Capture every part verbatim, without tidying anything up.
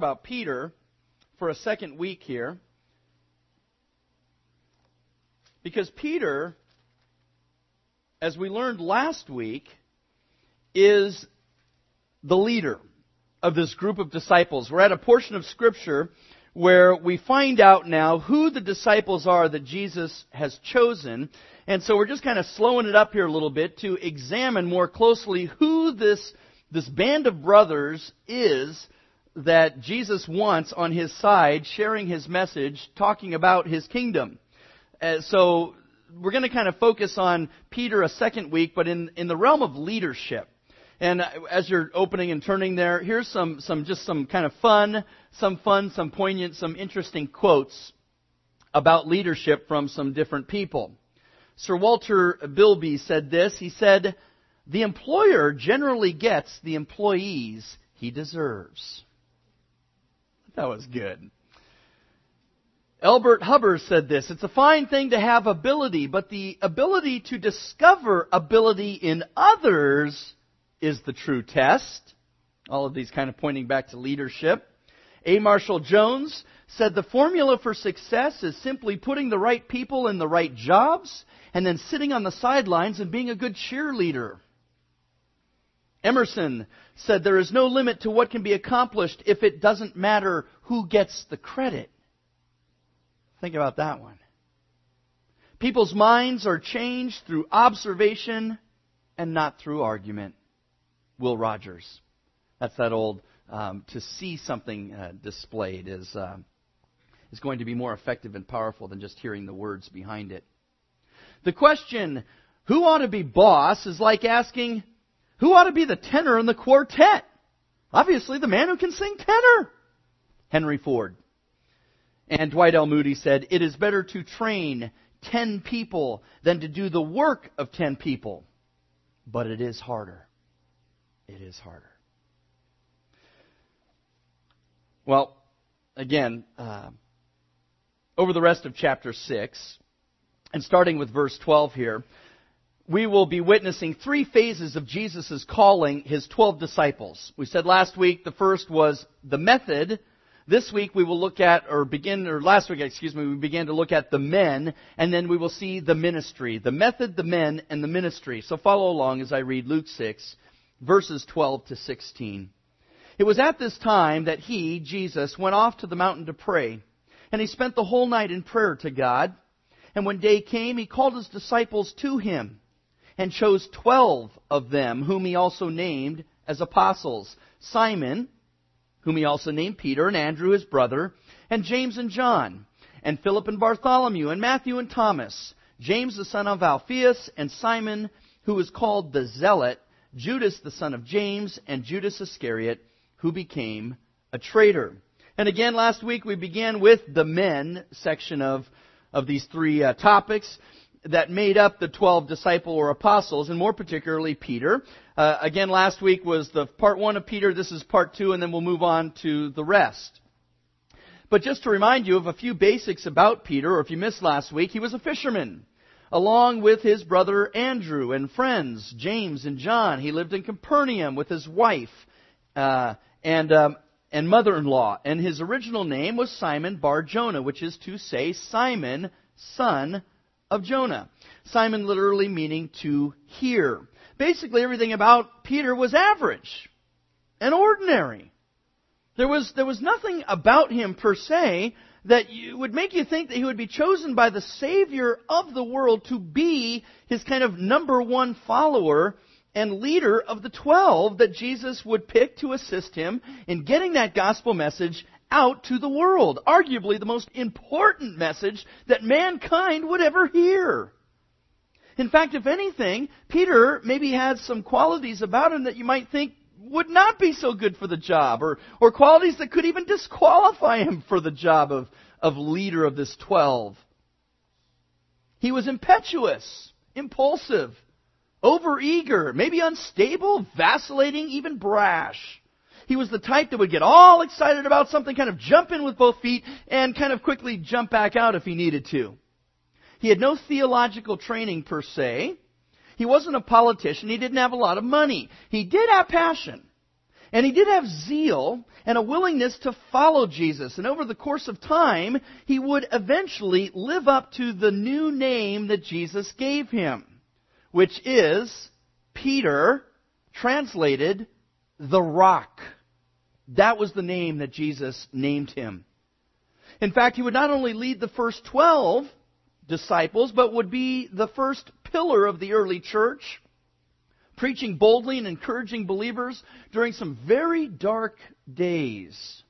about Peter for a second week here. Because Peter, as we learned last week, is the leader of this group of disciples. We're at a portion of Scripture where we find out now who the disciples are that Jesus has chosen. And so we're just kind of slowing it up here a little bit to examine more closely who this, this band of brothers is that Jesus wants on His side, sharing His message, talking about His kingdom. Uh, so we're going to kind of focus on Peter a second week, but in, in the realm of leadership. And as you're opening and turning there, here's some, some just some kind of fun, some fun, some poignant, some interesting quotes about leadership from some different people. Sir Walter Bilby said this. He said, "The employer generally gets the employees he deserves." That was good. Elbert Hubbard said this. "It's a fine thing to have ability, but the ability to discover ability in others is the true test." All of these kind of pointing back to leadership. A. Marshall Jones said, "The formula for success is simply putting the right people in the right jobs and then sitting on the sidelines and being a good cheerleader." Emerson said, "There is no limit to what can be accomplished if it doesn't matter who gets the credit." Think about that one. People's minds are changed through observation and not through argument. Will Rogers. That's that old, um, to see something uh, displayed is, uh, is going to be more effective and powerful than just hearing the words behind it. The question, who ought to be boss, is like asking, who ought to be the tenor in the quartet? Obviously, the man who can sing tenor. Henry Ford. And Dwight L. Moody said, "It is better to train ten people than to do the work of ten people. But it is harder." It is harder. Well, again, uh, over the rest of chapter six, and starting with verse twelve here, we will be witnessing three phases of Jesus' calling His twelve disciples. We said last week the first was the method. This week we will look at, or begin, or last week, excuse me, we began to look at the men, and then we will see the ministry. The method, the men, and the ministry. So follow along as I read Luke six, verses twelve to sixteen. "It was at this time that He, Jesus, went off to the mountain to pray, and He spent the whole night in prayer to God. And when day came, He called His disciples to Him, and chose twelve of them, whom He also named as apostles, Simon, whom He also named Peter, and Andrew his brother, and James and John, and Philip and Bartholomew, and Matthew and Thomas, James the son of Alphaeus, and Simon, who was called the Zealot, Judas the son of James, and Judas Iscariot, who became a traitor." And again, last week we began with the men section of, of these three uh, topics that made up the twelve disciple or apostles, and more particularly Peter. Uh, again, last week was the part one of Peter. This is part two, and then we'll move on to the rest. But just to remind you of a few basics about Peter, or if you missed last week, he was a fisherman. Along with his brother Andrew and friends, James and John. He lived in Capernaum with his wife uh, and um, and mother-in-law. And his original name was Simon Bar-Jonah, which is to say Simon, son of Jonah. Simon literally meaning to hear. Basically everything about Peter was average and ordinary. There was, there was nothing about him per se that you, would make you think that he would be chosen by the Savior of the world to be his kind of number one follower and leader of the twelve that Jesus would pick to assist him in getting that gospel message out to the world. Arguably the most important message that mankind would ever hear. In fact, if anything, Peter maybe had some qualities about him that you might think would not be so good for the job, or, or qualities that could even disqualify him for the job of, of leader of this twelve. He was impetuous, impulsive, overeager, maybe unstable, vacillating, even brash. He was the type that would get all excited about something, kind of jump in with both feet, and kind of quickly jump back out if he needed to. He had no theological training per se. He wasn't a politician. He didn't have a lot of money. He did have passion. And he did have zeal and a willingness to follow Jesus. And over the course of time, he would eventually live up to the new name that Jesus gave him, which is Peter, translated the Rock. That was the name that Jesus named him. In fact, he would not only lead the first twelve disciples, but would be the first pillar of the early church, preaching boldly and encouraging believers during some very dark days.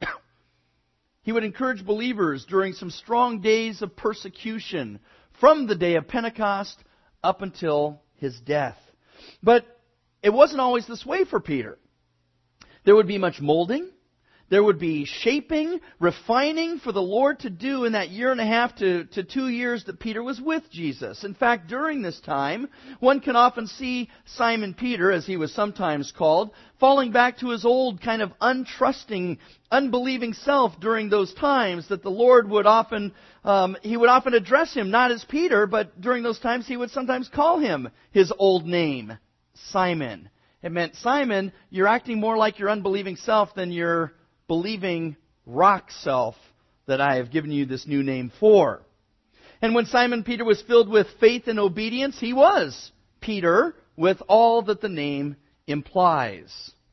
He would encourage believers during some strong days of persecution from the day of Pentecost up until his death. But it wasn't always this way for Peter. There would be much molding. There would be shaping, refining for the Lord to do in that year and a half to, to two years that Peter was with Jesus. In fact, during this time, one can often see Simon Peter, as he was sometimes called, falling back to his old kind of untrusting, unbelieving self during those times that the Lord would often, um, he would often address him, not as Peter, but during those times he would sometimes call him his old name, Simon. It meant, Simon, you're acting more like your unbelieving self than your believing rock self that I have given you this new name for. And when Simon Peter was filled with faith and obedience, he was Peter with all that the name implies.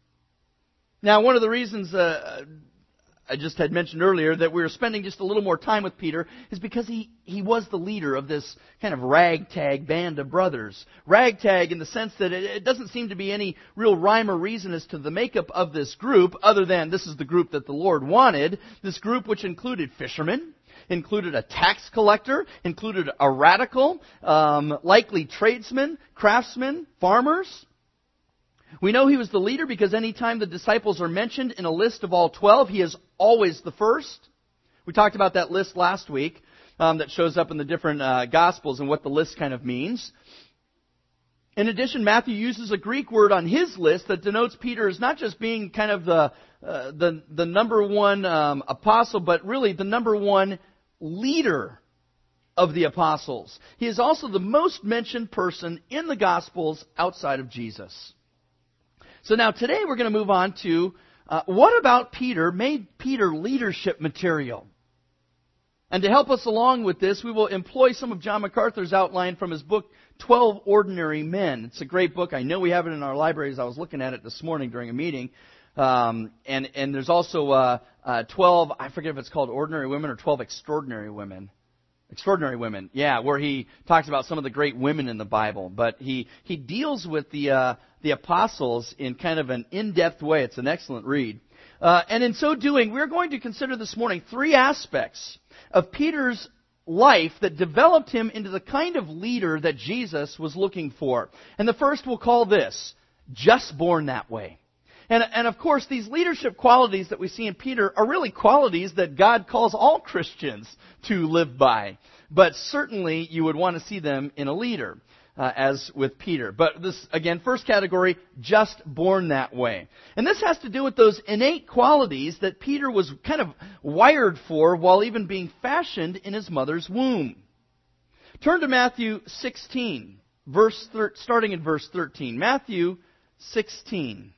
Now, one of the reasons uh, I just had mentioned earlier that we were spending just a little more time with Peter is because he, he was the leader of this kind of ragtag band of brothers. Ragtag in the sense that it, it doesn't seem to be any real rhyme or reason as to the makeup of this group, other than this is the group that the Lord wanted. This group which included fishermen, included a tax collector, included a radical, um, likely tradesmen, craftsmen, farmers. We know he was the leader because any time the disciples are mentioned in a list of all twelve, he is always the first. We talked about that list last week um, that shows up in the different uh, Gospels and what the list kind of means. In addition, Matthew uses a Greek word on his list that denotes Peter as not just being kind of the uh, the, the number one um, apostle, but really the number one leader of the apostles. He is also the most mentioned person in the Gospels outside of Jesus. So now today we're going to move on to uh, what about Peter made Peter leadership material? And to help us along with this, we will employ some of John MacArthur's outline from his book, twelve Ordinary Men. It's a great book. I know we have it in our libraries. I was looking at it this morning during a meeting. Um, and, and there's also uh, uh, twelve, I forget if it's called Ordinary Women or twelve Extraordinary Women. Extraordinary Women, yeah, where he talks about some of the great women in the Bible. But he, he deals with the uh, the apostles in kind of an in-depth way. It's an excellent read. Uh, and in so doing, we're going to consider this morning three aspects of Peter's life that developed him into the kind of leader that Jesus was looking for. And the first we'll call this, just born that way. And, and of course, these leadership qualities that we see in Peter are really qualities that God calls all Christians to live by. But certainly you would want to see them in a leader, uh, as with Peter. But this, again, first category, just born that way. And this has to do with those innate qualities that Peter was kind of wired for while even being fashioned in his mother's womb. Turn to Matthew sixteen, verse thir- starting in verse thirteen. Matthew sixteen.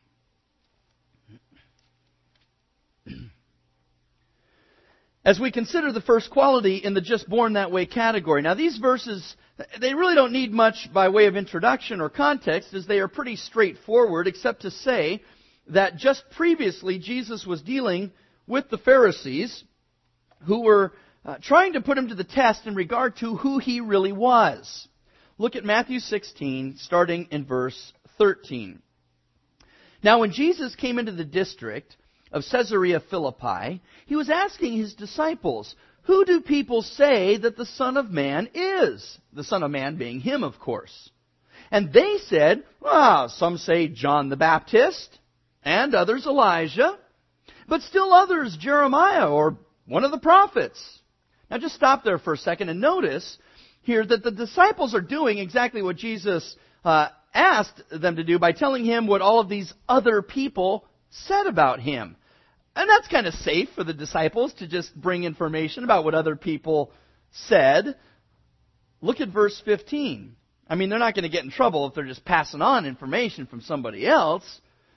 As we consider the first quality in the just born that way category. Now these verses, they really don't need much by way of introduction or context, as they are pretty straightforward, except to say that just previously Jesus was dealing with the Pharisees who were uh, trying to put him to the test in regard to who he really was. Look at Matthew sixteen, starting in verse thirteen. Now when Jesus came into the district of Caesarea Philippi, he was asking his disciples, "Who do people say that the Son of Man is?" The Son of Man being him, of course. And they said, "Well, some say John the Baptist, and others Elijah, but still others Jeremiah or one of the prophets." Now just stop there for a second and notice here that the disciples are doing exactly what Jesus uh, asked them to do by telling him what all of these other people said about him. And that's kind of safe for the disciples to just bring information about what other people said. Look at verse fifteen. I mean, they're not going to get in trouble if they're just passing on information from somebody else.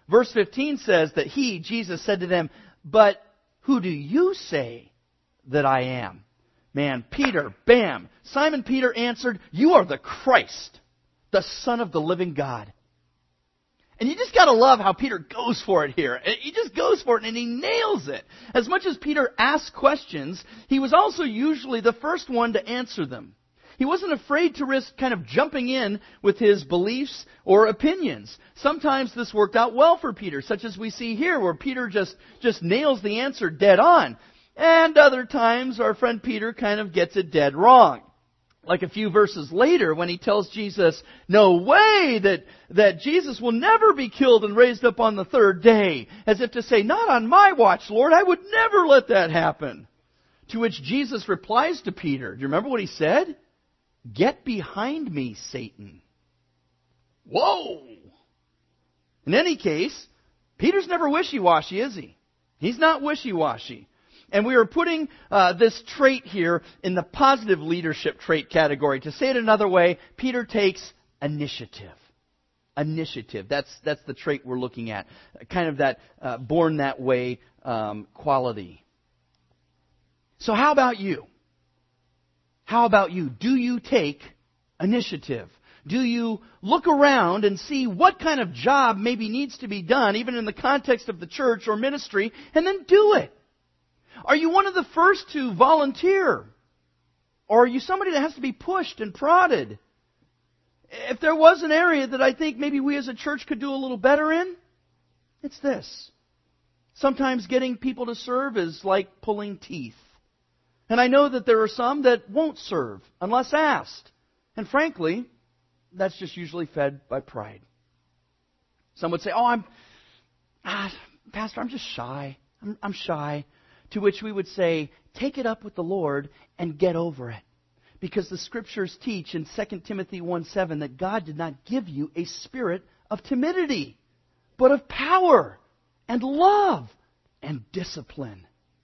Verse fifteen says that He, Jesus, said to them, "But who do you say that I am?" Man, Peter, bam! Simon Peter answered, "You are the Christ, the Son of the living God." And you just got to love how Peter goes for it here. He just goes for it and he nails it. As much as Peter asked questions, he was also usually the first one to answer them. He wasn't afraid to risk kind of jumping in with his beliefs or opinions. Sometimes this worked out well for Peter, such as we see here, where Peter just, just nails the answer dead on. And other times our friend Peter kind of gets it dead wrong. Like a few verses later when he tells Jesus, "No way that, that Jesus will never be killed and raised up on the third day." As if to say, "Not on my watch, Lord. I would never let that happen." To which Jesus replies to Peter. Do you remember what he said? "Get behind me, Satan." Whoa! In any case, Peter's never wishy-washy, is he? He's not wishy-washy. And we are putting uh, this trait here in the positive leadership trait category. To say it another way, Peter takes initiative. Initiative. That's that's the trait we're looking at. Kind of that uh, born that way um, quality. So how about you? How about you? Do you take initiative? Do you look around and see what kind of job maybe needs to be done, even in the context of the church or ministry, and then do it? Are you one of the first to volunteer? Or are you somebody that has to be pushed and prodded? If there was an area that I think maybe we as a church could do a little better in, it's this. Sometimes getting people to serve is like pulling teeth. And I know that there are some that won't serve unless asked. And frankly, that's just usually fed by pride. Some would say, "Oh, I'm, ah, Pastor, I'm just shy. I'm, I'm shy." To which we would say, take it up with the Lord and get over it. Because the Scriptures teach in Second Timothy one seven that God did not give you a spirit of timidity, but of power and love and discipline.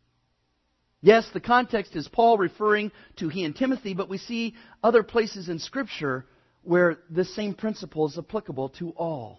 Yes, the context is Paul referring to he and Timothy, but we see other places in Scripture where this same principle is applicable to all.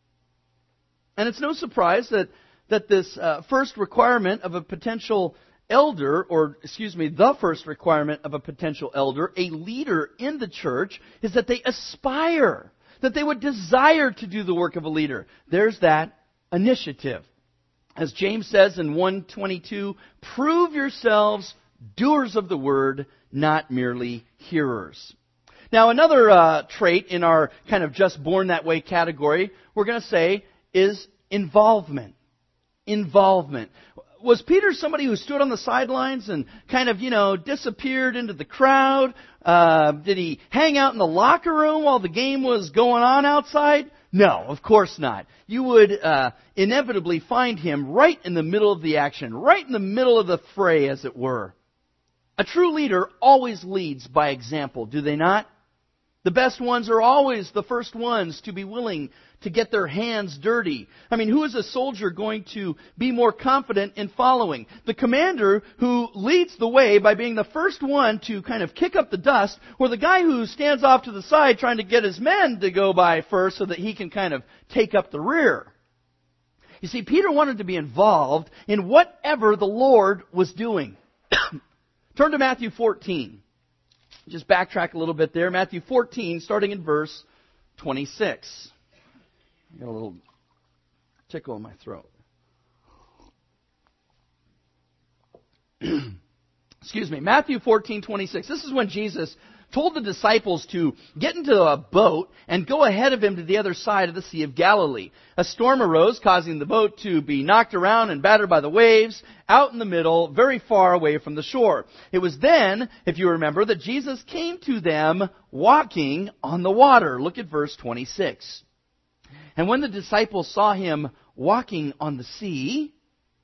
And it's no surprise that that this uh, first requirement of a potential elder, or excuse me, the first requirement of a potential elder, a leader in the church, is that they aspire, that they would desire to do the work of a leader. There's that initiative. As James says in one twenty-two, "Prove yourselves doers of the word, not merely hearers." Now another uh, trait in our kind of just born that way category, we're going to say, is involvement. Involvement. Was Peter somebody who stood on the sidelines and kind of, you know, disappeared into the crowd? Uh, did he hang out in the locker room while the game was going on outside? No, of course not. You would uh, inevitably find him right in the middle of the action, right in the middle of the fray, as it were. A true leader always leads by example, do they not? The best ones are always the first ones to be willing to get their hands dirty. I mean, who is a soldier going to be more confident in following? The commander who leads the way by being the first one to kind of kick up the dust, or the guy who stands off to the side trying to get his men to go by first so that he can kind of take up the rear? You see, Peter wanted to be involved in whatever the Lord was doing. Turn to Matthew fourteen. Just backtrack a little bit there. Matthew fourteen, starting in verse twenty-six. I got a little tickle in my throat. Excuse me. Matthew fourteen, twenty-six. This is when Jesus told the disciples to get into a boat and go ahead of him to the other side of the Sea of Galilee. A storm arose, causing the boat to be knocked around and battered by the waves out in the middle, very far away from the shore. It was then, if you remember, that Jesus came to them walking on the water. Look at verse twenty-six. And when the disciples saw him walking on the sea,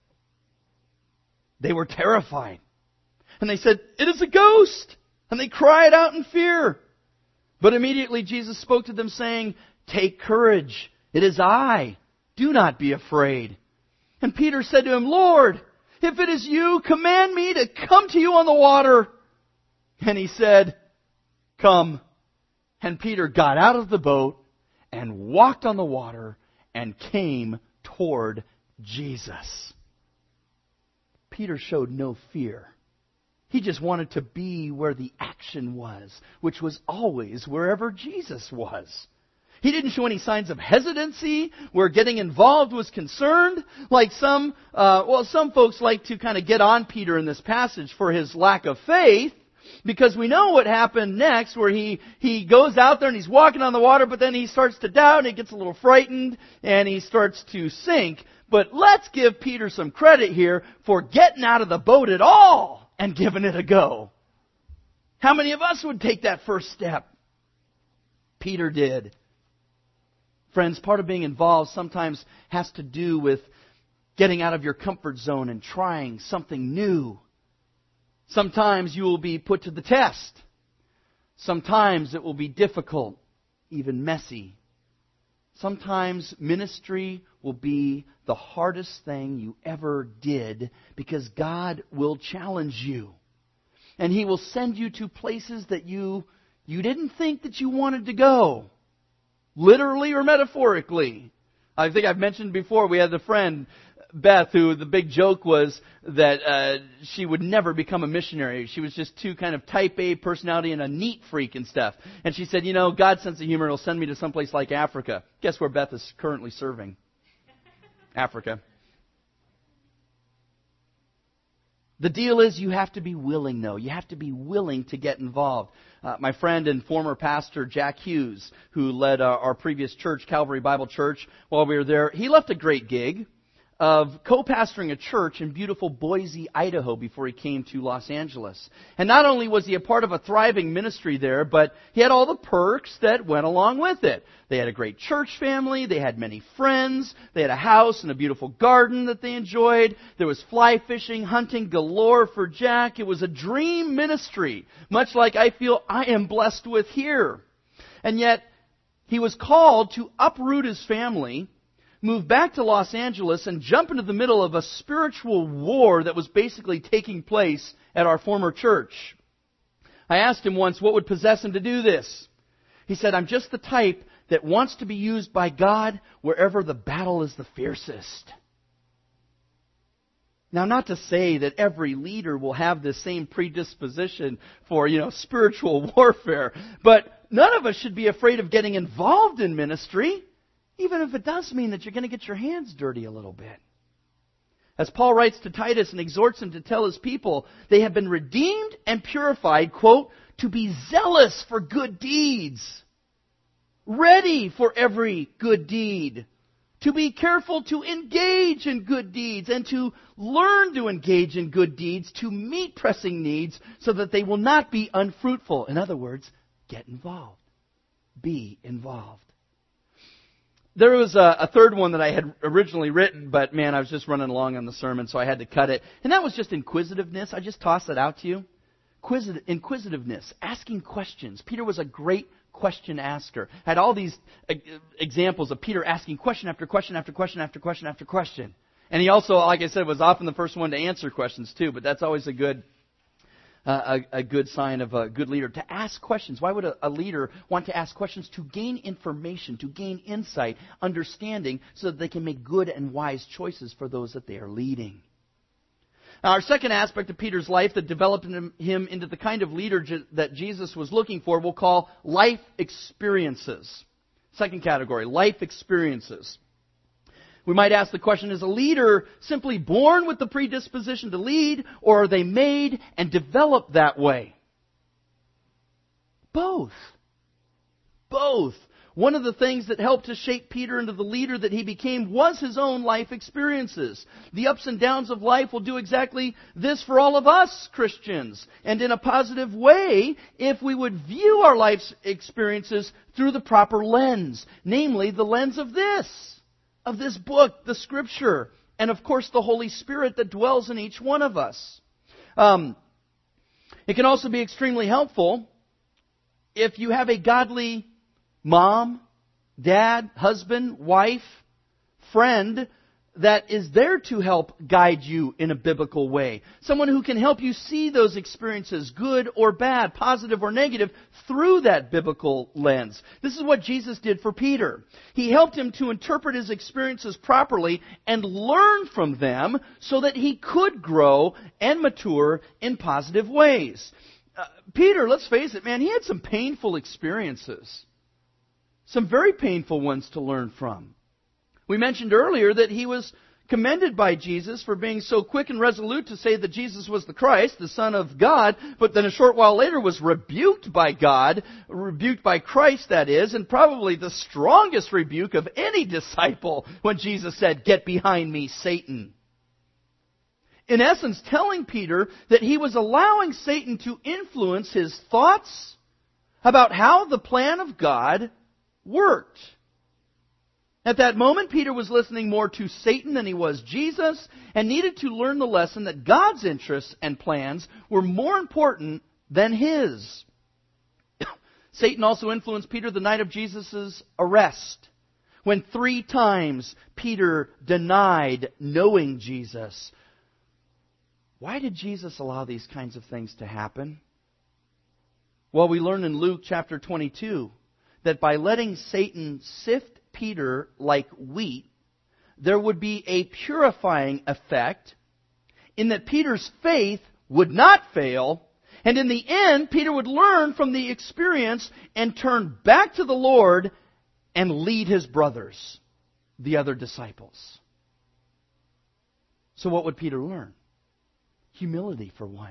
they were terrified. And they said, "It is a ghost!" And they cried out in fear. But immediately Jesus spoke to them, saying, "Take courage, it is I. Do not be afraid." And Peter said to him, "Lord, if it is you, command me to come to you on the water." And he said, "Come." And Peter got out of the boat and walked on the water and came toward Jesus. Peter showed no fear. He just wanted to be where the action was, which was always wherever Jesus was. He didn't show any signs of hesitancy where getting involved was concerned. Like some, uh, well, some folks like to kind of get on Peter in this passage for his lack of faith, because we know what happened next, where he, he goes out there and he's walking on the water, but then he starts to doubt and he gets a little frightened and he starts to sink. But let's give Peter some credit here for getting out of the boat at all and giving it a go. How many of us would take that first step? Peter did. Friends, part of being involved sometimes has to do with getting out of your comfort zone and trying something new. Sometimes you will be put to the test. Sometimes it will be difficult, even messy. Sometimes ministry will be the hardest thing you ever did, because God will challenge you. And He will send you to places that you, you didn't think that you wanted to go. Literally or metaphorically. I think I've mentioned before, we had a friend, Beth, who the big joke was that uh, she would never become a missionary. She was just too kind of type A personality and a neat freak and stuff. And she said, you know, God's sense of humor will send me to someplace like Africa. Guess where Beth is currently serving? Africa. The deal is you have to be willing, though. You have to be willing to get involved. Uh, my friend and former pastor, Jack Hughes, who led uh, our previous church, Calvary Bible Church, while we were there, he left a great gig of co-pastoring a church in beautiful Boise, Idaho, before he came to Los Angeles. And not only was he a part of a thriving ministry there, but he had all the perks that went along with it. They had a great church family, they had many friends, they had a house and a beautiful garden that they enjoyed, there was fly fishing, hunting galore for Jack. It was a dream ministry, much like I feel I am blessed with here. And yet, he was called to uproot his family, move back to Los Angeles, and jump into the middle of a spiritual war that was basically taking place at our former church. I asked him once what would possess him to do this. He said, I'm just the type that wants to be used by God wherever the battle is the fiercest. Now, not to say that every leader will have the same predisposition for, you know, spiritual warfare, but none of us should be afraid of getting involved in ministry, even if it does mean that you're going to get your hands dirty a little bit. As Paul writes to Titus and exhorts him to tell his people, they have been redeemed and purified, quote, to be zealous for good deeds, ready for every good deed, to be careful to engage in good deeds, and to learn to engage in good deeds to meet pressing needs so that they will not be unfruitful. In other words, get involved. Be involved. There was a, a third one that I had originally written, but man, I was just running along on the sermon, so I had to cut it. And that was just inquisitiveness. I just tossed it out to you. Inquisit- inquisitiveness, asking questions. Peter was a great question asker. I had all these uh, examples of Peter asking question after question after question after question after question. And he also, like I said, was often the first one to answer questions too, but that's always a good Uh, a, a good sign of a good leader, to ask questions. Why would a, a leader want to ask questions? To gain information, to gain insight, understanding, so that they can make good and wise choices for those that they are leading. Now, our second aspect of Peter's life that developed him, him into the kind of leader je- that Jesus was looking for, we'll call life experiences. Second category, life experiences. We might ask the question, is a leader simply born with the predisposition to lead, or are they made and developed that way? Both. Both. One of the things that helped to shape Peter into the leader that he became was his own life experiences. The ups and downs of life will do exactly this for all of us Christians, and in a positive way if we would view our life's experiences through the proper lens, namely the lens of this. Of this book, the Scripture, and of course the Holy Spirit that dwells in each one of us. Um, it can also be extremely helpful if you have a godly mom, dad, husband, wife, friend that is there to help guide you in a biblical way. Someone who can help you see those experiences, good or bad, positive or negative, through that biblical lens. This is what Jesus did for Peter. He helped him to interpret his experiences properly and learn from them so that he could grow and mature in positive ways. Uh, Peter, let's face it, man, he had some painful experiences. Some very painful ones to learn from. We mentioned earlier that he was commended by Jesus for being so quick and resolute to say that Jesus was the Christ, the Son of God, but then a short while later was rebuked by God, rebuked by Christ, that is, and probably the strongest rebuke of any disciple when Jesus said, "Get behind me, Satan." In essence, telling Peter that he was allowing Satan to influence his thoughts about how the plan of God worked. At that moment, Peter was listening more to Satan than he was Jesus, and needed to learn the lesson that God's interests and plans were more important than his. Satan also influenced Peter the night of Jesus' arrest, when three times Peter denied knowing Jesus. Why did Jesus allow these kinds of things to happen? Well, we learn in Luke chapter twenty-two that by letting Satan sift Peter like wheat, there would be a purifying effect in that Peter's faith would not fail, and in the end, Peter would learn from the experience and turn back to the Lord and lead his brothers, the other disciples. So what would Peter learn? Humility, for one.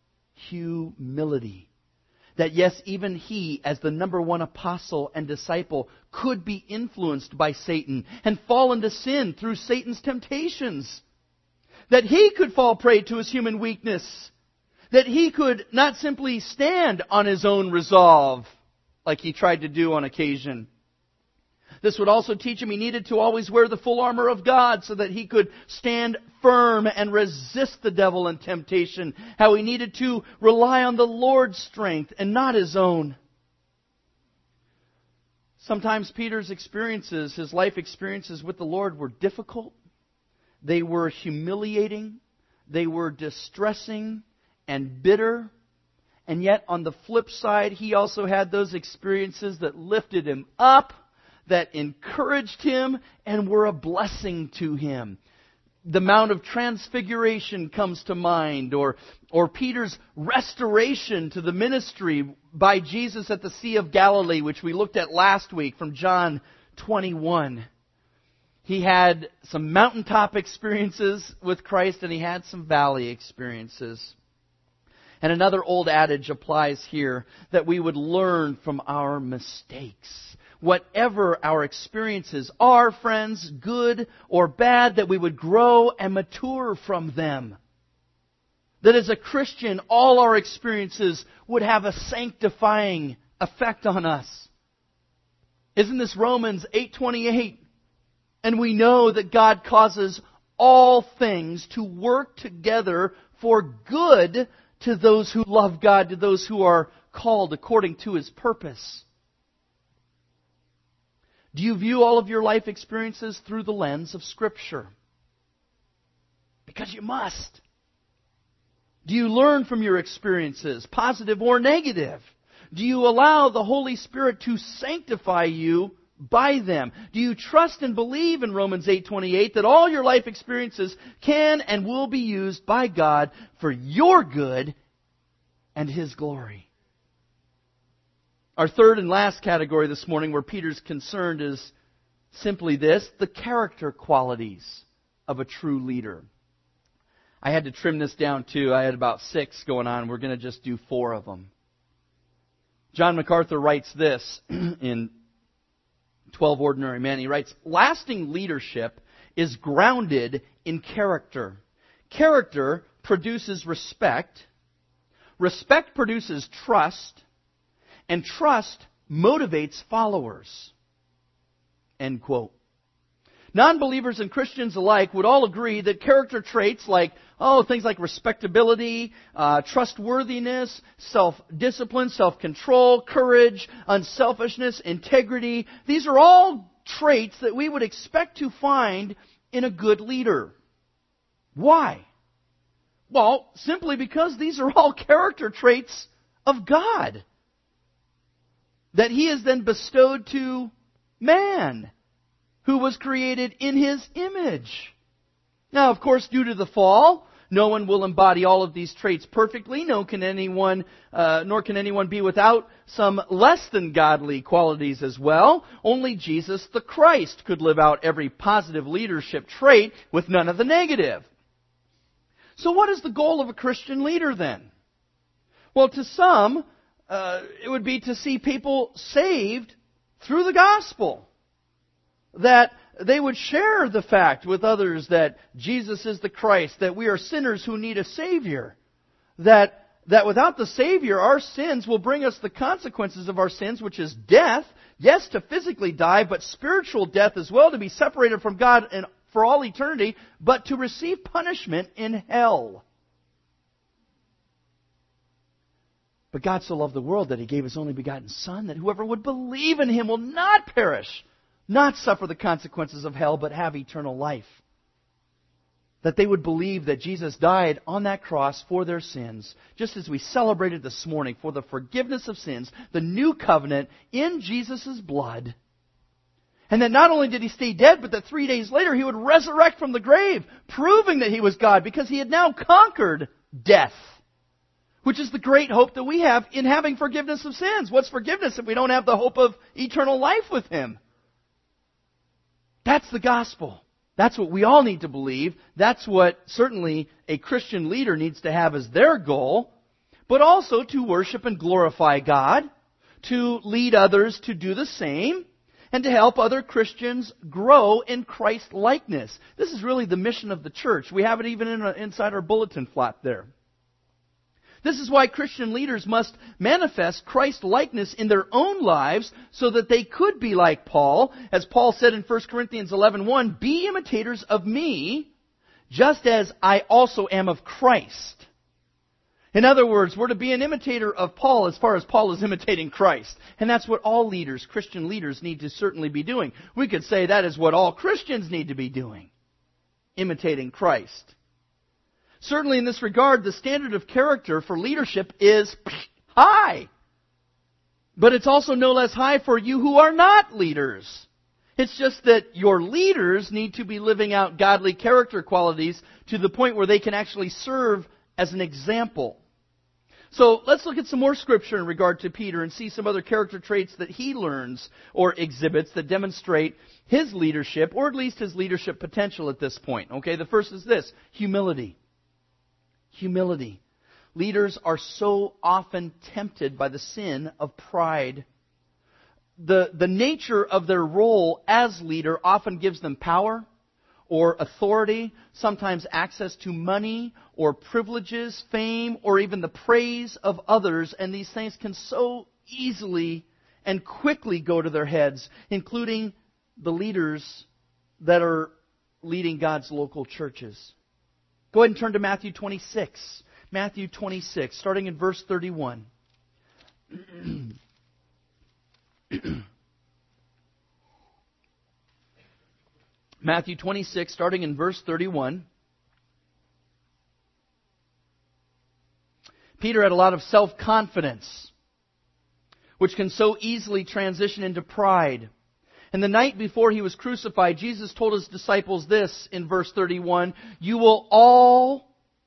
Humility. That yes, even he, as the number one apostle and disciple, could be influenced by Satan and fall into sin through Satan's temptations. That he could fall prey to his human weakness. That he could not simply stand on his own resolve, like he tried to do on occasion. This would also teach him he needed to always wear the full armor of God so that he could stand firm and resist the devil and temptation. How he needed to rely on the Lord's strength and not his own. Sometimes Peter's experiences, his life experiences with the Lord, were difficult. They were humiliating. They were distressing and bitter. And yet, on the flip side, he also had those experiences that lifted him up, that encouraged him and were a blessing to him. The Mount of Transfiguration comes to mind, or, or Peter's restoration to the ministry by Jesus at the Sea of Galilee, which we looked at last week from John twenty-one. He had some mountaintop experiences with Christ, and he had some valley experiences. And another old adage applies here, that we would learn from our mistakes. Whatever our experiences are, friends, good or bad, that we would grow and mature from them. That as a Christian, all our experiences would have a sanctifying effect on us. Isn't this Romans eight twenty-eight? And we know that God causes all things to work together for good to those who love God, to those who are called according to His purpose. Do you view all of your life experiences through the lens of Scripture? Because you must. Do you learn from your experiences, positive or negative? Do you allow the Holy Spirit to sanctify you by them? Do you trust and believe in Romans eight twenty-eight that all your life experiences can and will be used by God for your good and His glory? Our third and last category this morning where Peter's concerned is simply this: the character qualities of a true leader. I had to trim this down too. I had about six going on. We're going to just do four of them. John MacArthur writes this in twelve Ordinary Men. He writes, "Lasting leadership is grounded in character. Character produces respect. Respect produces trust. And trust motivates followers." End quote. Non-believers and Christians alike would all agree that character traits like, oh, things like respectability, uh, trustworthiness, self-discipline, self-control, courage, unselfishness, integrity, these are all traits that we would expect to find in a good leader. Why? Well, simply because these are all character traits of God that He has then bestowed to man, who was created in His image. Now, of course, due to the fall, no one will embody all of these traits perfectly. No can anyone, uh, nor can anyone be without some less than godly qualities as well. Only Jesus the Christ could live out every positive leadership trait with none of the negative. So what is the goal of a Christian leader then? Well, to some, uh, it would be to see people saved through the gospel. That they would share the fact with others that Jesus is the Christ, that we are sinners who need a Savior. That, that without the Savior, our sins will bring us the consequences of our sins, which is death. Yes, to physically die, but spiritual death as well, to be separated from God and for all eternity, but to receive punishment in hell. But God so loved the world that He gave His only begotten Son, that whoever would believe in Him will not perish, not suffer the consequences of hell, but have eternal life. That they would believe that Jesus died on that cross for their sins, just as we celebrated this morning, for the forgiveness of sins, the new covenant in Jesus' blood. And that not only did He stay dead, but that three days later He would resurrect from the grave, proving that He was God, because He had now conquered death. Which is the great hope that we have in having forgiveness of sins. What's forgiveness if we don't have the hope of eternal life with Him? That's the gospel. That's what we all need to believe. That's what certainly a Christian leader needs to have as their goal. But also to worship and glorify God, to lead others to do the same, and to help other Christians grow in Christ-likeness. This is really the mission of the church. We have it even in, inside our bulletin flap there. This is why Christian leaders must manifest Christ-likeness in their own lives so that they could be like Paul. As Paul said in First Corinthians eleven one, "Be imitators of me, just as I also am of Christ." In other words, we're to be an imitator of Paul as far as Paul is imitating Christ. And that's what all leaders, Christian leaders, need to certainly be doing. We could say that is what all Christians need to be doing, imitating Christ. Certainly in this regard, the standard of character for leadership is high. But it's also no less high for you who are not leaders. It's just that your leaders need to be living out godly character qualities to the point where they can actually serve as an example. So let's look at some more scripture in regard to Peter and see some other character traits that he learns or exhibits that demonstrate his leadership, or at least his leadership potential at this point. Okay, the first is this: humility. Humility. Leaders are so often tempted by the sin of pride. The, the nature of their role as leader often gives them power or authority, sometimes access to money or privileges, fame, or even the praise of others. And these things can so easily and quickly go to their heads, including the leaders that are leading God's local churches. Go ahead and turn to Matthew twenty-six. Matthew twenty-six, starting in verse thirty-one. Matthew twenty-six, starting in verse thirty-one. Peter had a lot of self-confidence, which can so easily transition into pride. And the night before He was crucified, Jesus told His disciples this in verse thirty-one, "You will all,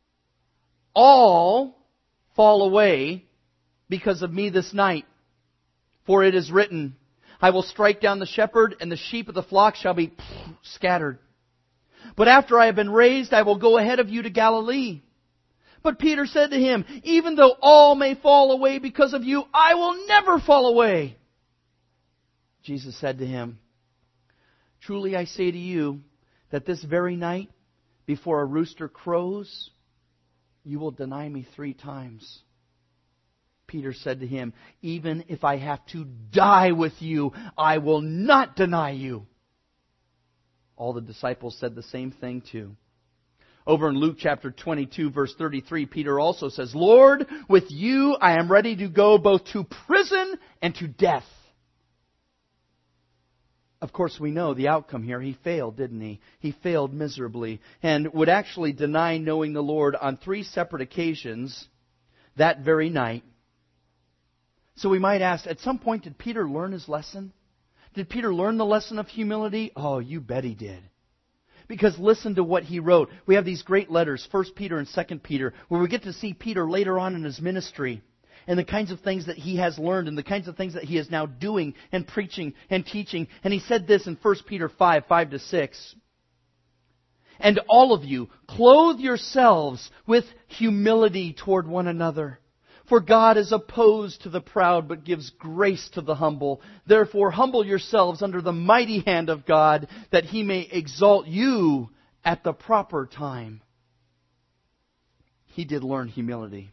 all fall away because of me this night. For it is written, I will strike down the shepherd, and the sheep of the flock shall be scattered. But after I have been raised, I will go ahead of you to Galilee." But Peter said to Him, "Even though all may fall away because of you, I will never fall away." Jesus said to him, "Truly I say to you, that this very night, before a rooster crows, you will deny me three times." Peter said to Him, "Even if I have to die with you, I will not deny you." All the disciples said the same thing too. Over in Luke chapter twenty-two, verse thirty-three, Peter also says, "Lord, with you I am ready to go both to prison and to death." of course, we know the outcome here. He failed, didn't he? He failed miserably and would actually deny knowing the Lord on three separate occasions that very night. So we might ask, at some point, did Peter learn his lesson? Did Peter learn the lesson of humility? Oh, you bet he did. Because listen to what he wrote. We have these great letters, First Peter and Second Peter, where we get to see Peter later on in his ministry and the kinds of things that he has learned and the kinds of things that he is now doing and preaching and teaching. And he said this in First Peter five, five to six. And all of you, clothe yourselves with humility toward one another. For God is opposed to the proud, but gives grace to the humble. Therefore, humble yourselves under the mighty hand of God, that He may exalt you at the proper time. He did learn humility.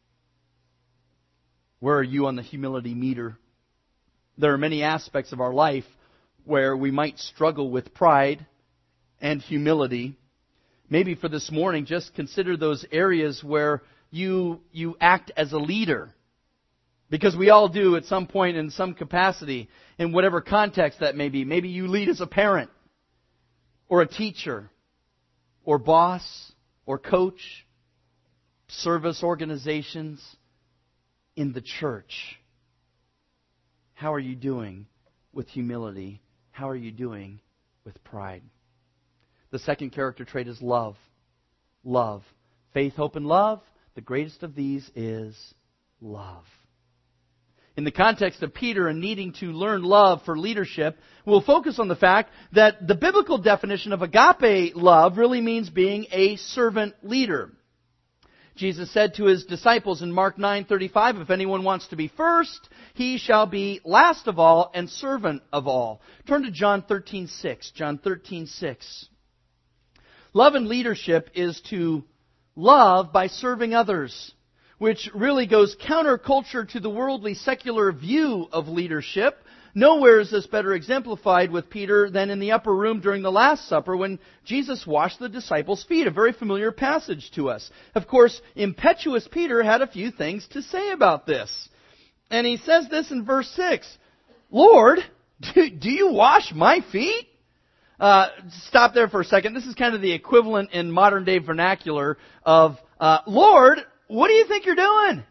Where are you on the humility meter? There are many aspects of our life where we might struggle with pride and humility. Maybe for this morning, just consider those areas where You, you act as a leader. Because we all do at some point in some capacity, in whatever context that may be. Maybe you lead as a parent, or a teacher, or boss, or coach, service organizations, in the church. How are you doing with humility? How are you doing with pride? The second character trait is love. Love. Faith, hope, and love. The greatest of these is love. In the context of Peter and needing to learn love for leadership, we'll focus on the fact that the biblical definition of agape love really means being a servant leader. Jesus said to His disciples in Mark nine thirty-five, if anyone wants to be first, he shall be last of all and servant of all. Turn to John thirteen six. John thirteen six. Love and leadership is to love by serving others, which really goes counterculture to the worldly secular view of leadership. Nowhere is this better exemplified with Peter than in the upper room during the Last Supper when Jesus washed the disciples' feet, a very familiar passage to us. Of course, impetuous Peter had a few things to say about this. And he says this in verse six, Lord, do, do you wash my feet? Uh, stop there for a second. This is kind of the equivalent in modern day vernacular of, uh, Lord, what do you think you're doing?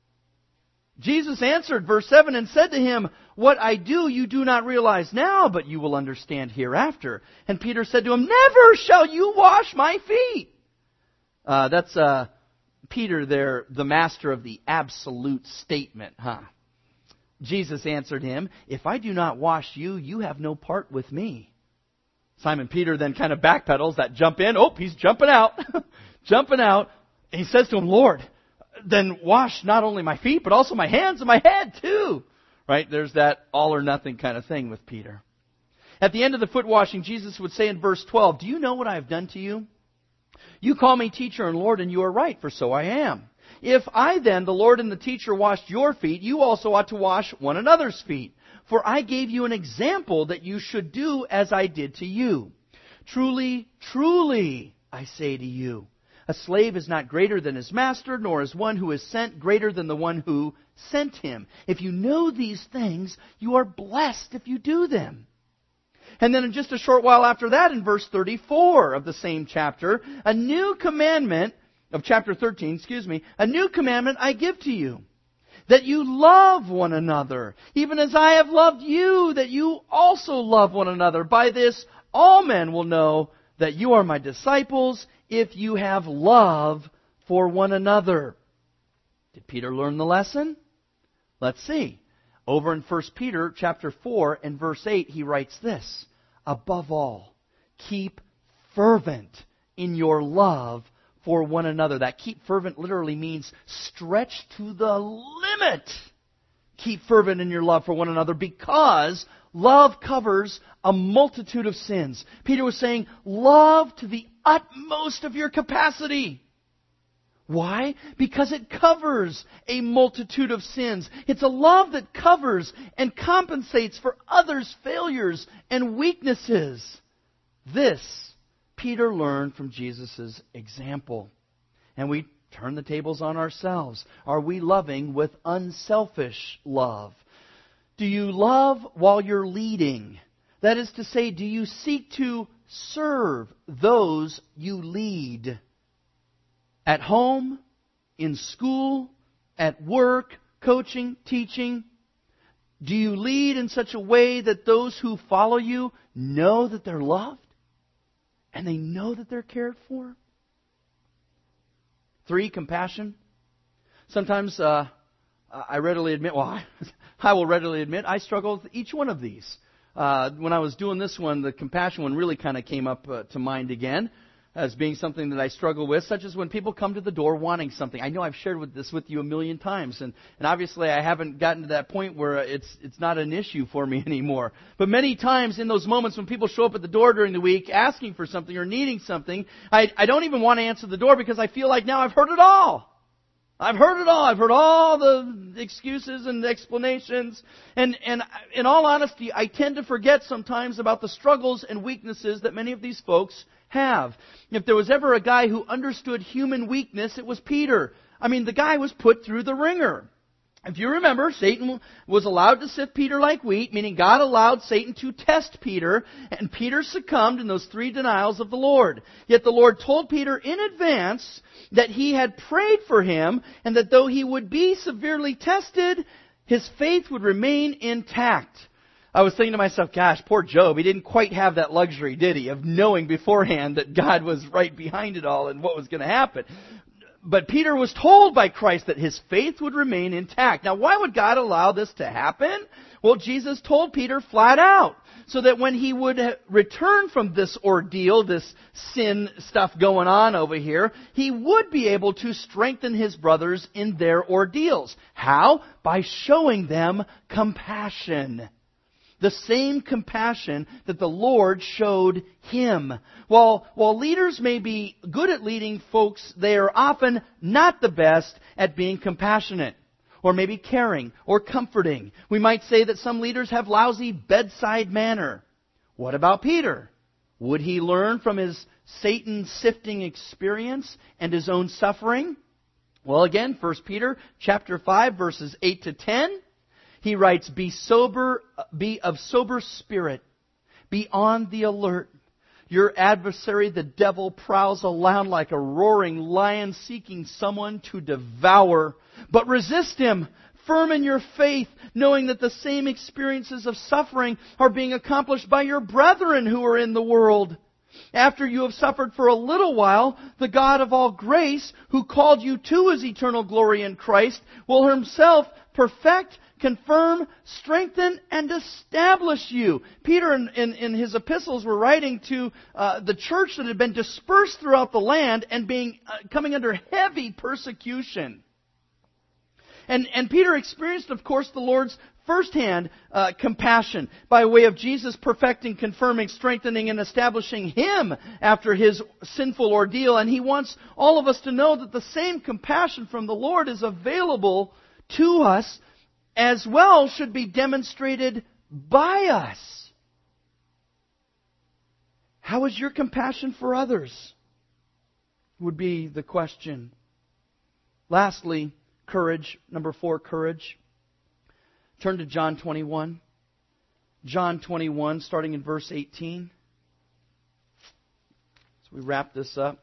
Jesus answered, verse seven, and said to him, what I do you do not realize now, but you will understand hereafter. And Peter said to him, never shall you wash my feet. Uh, that's uh, Peter there, the master of the absolute statement, huh? Jesus answered him, if I do not wash you, you have no part with me. Simon Peter then kind of backpedals that jump in. Oh, he's jumping out. jumping out. And he says to him, Lord, then wash not only my feet, but also my hands and my head too. Right? There's that all or nothing kind of thing with Peter. At the end of the foot washing, Jesus would say in verse twelve, do you know what I have done to you? You call me teacher and Lord, and you are right, for so I am. If I then, the Lord and the teacher, washed your feet, you also ought to wash one another's feet. For I gave you an example that you should do as I did to you. Truly, truly, I say to you, a slave is not greater than his master, nor is one who is sent greater than the one who sent him. If you know these things, you are blessed if you do them. And then in just a short while after that, in verse thirty-four of the same chapter, a new commandment, of chapter thirteen, excuse me, a new commandment I give to you. That you love one another, even as I have loved you, that you also love one another. By this, all men will know that you are my disciples, if you have love for one another. Did Peter learn the lesson? Let's see. Over in First Peter chapter four and verse eight, he writes this, above all, keep fervent in your love for one another. That keep fervent literally means stretch to the limit. Keep fervent in your love for one another because love covers a multitude of sins. Peter was saying, love to the utmost of your capacity. Why? Because it covers a multitude of sins. It's a love that covers and compensates for others' failures and weaknesses. This Peter learned from Jesus' example. And we turn the tables on ourselves. Are we loving with unselfish love? Do you love while you're leading? That is to say, do you seek to serve those you lead? At home, in school, at work, coaching, teaching. Do you lead in such a way that those who follow you know that they're loved? And they know that they're cared for? Three, compassion. Sometimes uh, I readily admit, well, I, I will readily admit, I struggle with each one of these. Uh, when I was doing this one, the compassion one really kind of came up uh, to mind again as being something that I struggle with, such as when people come to the door wanting something. I know I've shared with this with you a million times, and, and obviously I haven't gotten to that point where it's it's not an issue for me anymore. But many times in those moments when people show up at the door during the week asking for something or needing something, I, I don't even want to answer the door because I feel like now I've heard it all. I've heard it all. I've heard all the excuses and explanations. And, and in all honesty, I tend to forget sometimes about the struggles and weaknesses that many of these folks have. If there was ever a guy who understood human weakness, it was Peter. I mean, the guy was put through the ringer. If you remember, Satan was allowed to sift Peter like wheat, meaning God allowed Satan to test Peter, and Peter succumbed in those three denials of the Lord. Yet the Lord told Peter in advance that He had prayed for him, and that though he would be severely tested, his faith would remain intact. I was thinking to myself, gosh, poor Job, he didn't quite have that luxury, did he, of knowing beforehand that God was right behind it all and what was going to happen. But Peter was told by Christ that his faith would remain intact. Now, why would God allow this to happen? Well, Jesus told Peter flat out, so that when he would return from this ordeal, this sin stuff going on over here, he would be able to strengthen his brothers in their ordeals. How? By showing them compassion. The same compassion that the Lord showed him. While, while leaders may be good at leading folks, they are often not the best at being compassionate, or maybe caring, or comforting. We might say that some leaders have lousy bedside manner. What about Peter? Would he learn from his Satan-sifting experience and his own suffering? Well, again, First Peter chapter five, verses eight to ten. He writes, Be sober, be of sober spirit. Be on the alert. Your adversary, the devil, prowls around like a roaring lion seeking someone to devour. But resist him, firm in your faith, knowing that the same experiences of suffering are being accomplished by your brethren who are in the world. After you have suffered for a little while, the God of all grace, who called you to His eternal glory in Christ, will Himself perfect, confirm, strengthen, and establish you. Peter in, in, in his epistles were writing to uh, the church that had been dispersed throughout the land and being uh, coming under heavy persecution. And, and Peter experienced, of course, the Lord's firsthand uh, compassion by way of Jesus perfecting, confirming, strengthening, and establishing him after his sinful ordeal. And he wants all of us to know that the same compassion from the Lord is available to us, as well should be demonstrated by us. How is your compassion for others? Would be the question. Lastly, courage. Number four, courage. Turn to John twenty-one. John twenty-one, starting in verse eighteen. So we wrap this up.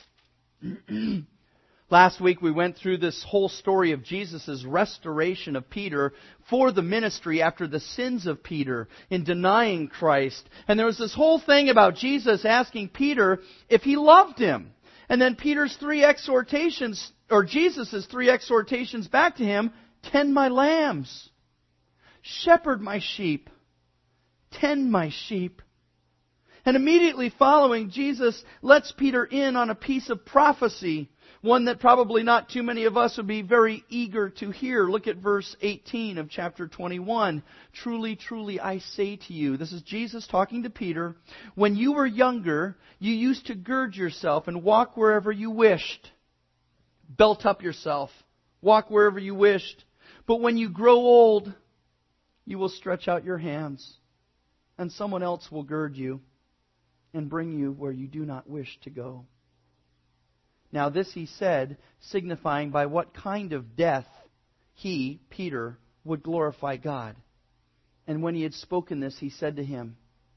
Last week we went through this whole story of Jesus' restoration of Peter for the ministry after the sins of Peter in denying Christ. And there was this whole thing about Jesus asking Peter if he loved him. And then Peter's three exhortations, or Jesus' three exhortations back to him: tend my lambs, shepherd my sheep, tend my sheep. And immediately following, Jesus lets Peter in on a piece of prophecy, one that probably not too many of us would be very eager to hear. Look at verse eighteen of chapter twenty-one. Truly, truly, I say to you, this is Jesus talking to Peter, when you were younger, you used to gird yourself and walk wherever you wished. Belt up yourself, walk wherever you wished. But when you grow old, you will stretch out your hands, and someone else will gird you and bring you where you do not wish to go. Now this he said, signifying by what kind of death he, Peter, would glorify God. And when he had spoken this, he said to him,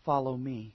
follow me.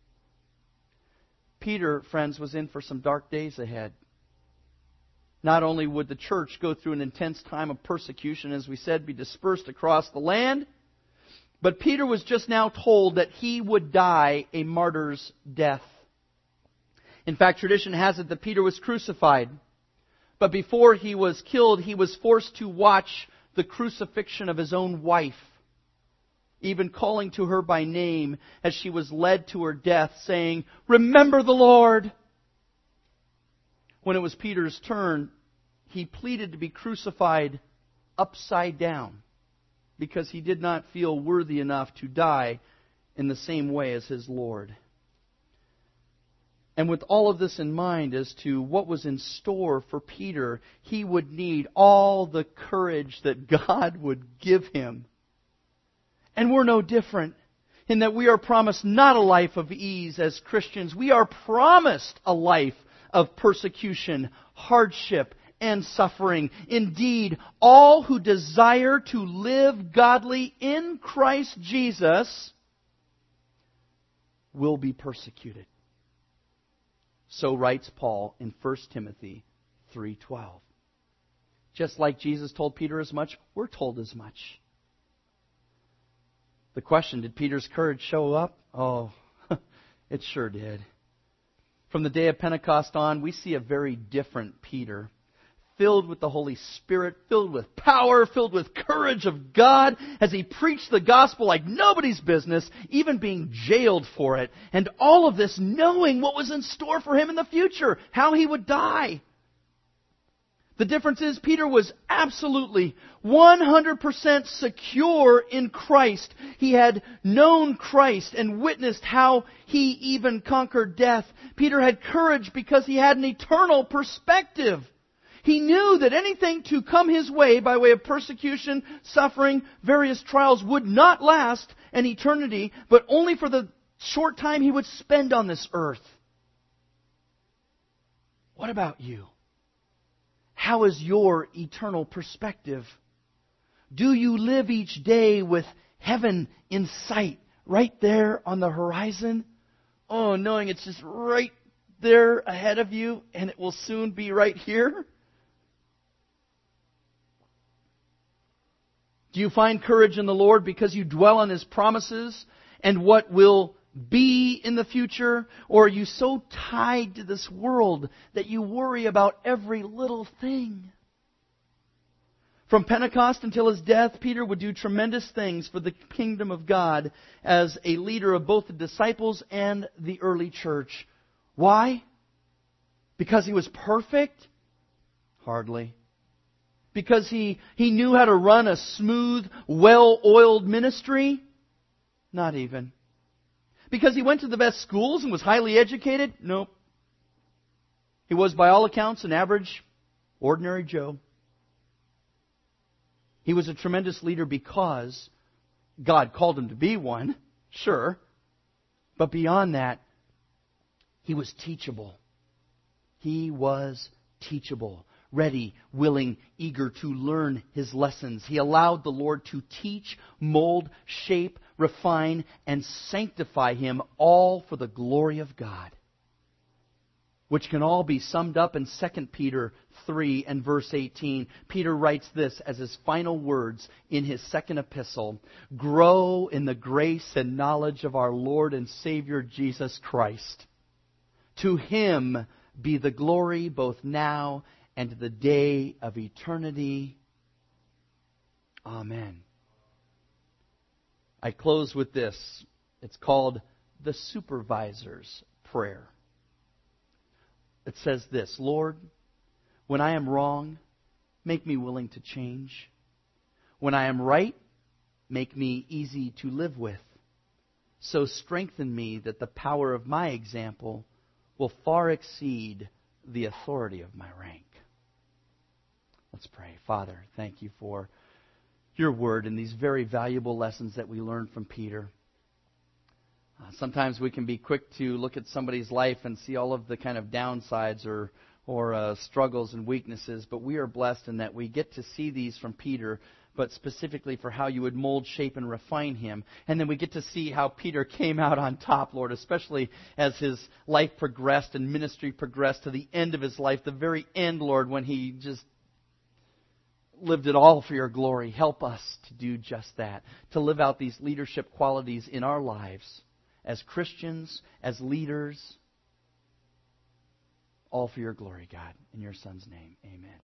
Peter, friends, was in for some dark days ahead. Not only would the church go through an intense time of persecution, as we said, be dispersed across the land, but Peter was just now told that he would die a martyr's death. In fact, tradition has it that Peter was crucified. But before he was killed, he was forced to watch the crucifixion of his own wife, even calling to her by name as she was led to her death, saying, "Remember the Lord." When it was Peter's turn, he pleaded to be crucified upside down because he did not feel worthy enough to die in the same way as his Lord. And with all of this in mind as to what was in store for Peter, he would need all the courage that God would give him. And we're no different in that we are promised not a life of ease as Christians. We are promised a life of persecution, hardship, and suffering. Indeed, all who desire to live godly in Christ Jesus will be persecuted. So writes Paul in First Timothy three twelve. Just like Jesus told Peter as much, we're told as much. The question, did Peter's courage show up? Oh, it sure did. From the day of Pentecost on, we see a very different Peter. Filled with the Holy Spirit, filled with power, filled with courage of God, as he preached the gospel like nobody's business, even being jailed for it. And all of this knowing what was in store for him in the future, how he would die. The difference is Peter was absolutely one hundred percent secure in Christ. He had known Christ and witnessed how He even conquered death. Peter had courage because he had an eternal perspective. He knew that anything to come his way by way of persecution, suffering, various trials would not last an eternity, but only for the short time he would spend on this earth. What about you? How is your eternal perspective? Do you live each day with heaven in sight, right there on the horizon? Oh, knowing it's just right there ahead of you and it will soon be right here? Do you find courage in the Lord because you dwell on His promises and what will be in the future? Or are you so tied to this world that you worry about every little thing? From Pentecost until his death, Peter would do tremendous things for the kingdom of God as a leader of both the disciples and the early church. Why? Because he was perfect? Hardly. Because he, he knew how to run a smooth, well-oiled ministry? Not even. Because he went to the best schools and was highly educated? Nope. He was, by all accounts, an average, ordinary Joe. He was a tremendous leader because God called him to be one, sure. But beyond that, he was teachable. He was teachable. Ready, willing, eager to learn his lessons. He allowed the Lord to teach, mold, shape, refine, and sanctify him, all for the glory of God. Which can all be summed up in Second Peter three and verse eighteen. Peter writes this as his final words in his second epistle. Grow in the grace and knowledge of our Lord and Savior Jesus Christ. To Him be the glory both now and to the day of eternity. Amen. I close with this. It's called the Supervisor's Prayer. It says this, Lord, when I am wrong, make me willing to change. When I am right, make me easy to live with. So strengthen me that the power of my example will far exceed the authority of my rank. Let's pray. Father, thank you for your word and these very valuable lessons that we learned from Peter. Uh, sometimes we can be quick to look at somebody's life and see all of the kind of downsides or or uh, struggles and weaknesses, but we are blessed in that we get to see these from Peter, but specifically for how you would mold, shape, and refine him. And then we get to see how Peter came out on top, Lord, especially as his life progressed and ministry progressed to the end of his life, the very end, Lord, when he just lived it all for your glory. Help us to do just that, to live out these leadership qualities in our lives as Christians, as leaders, all for your glory, God. In your Son's name, amen.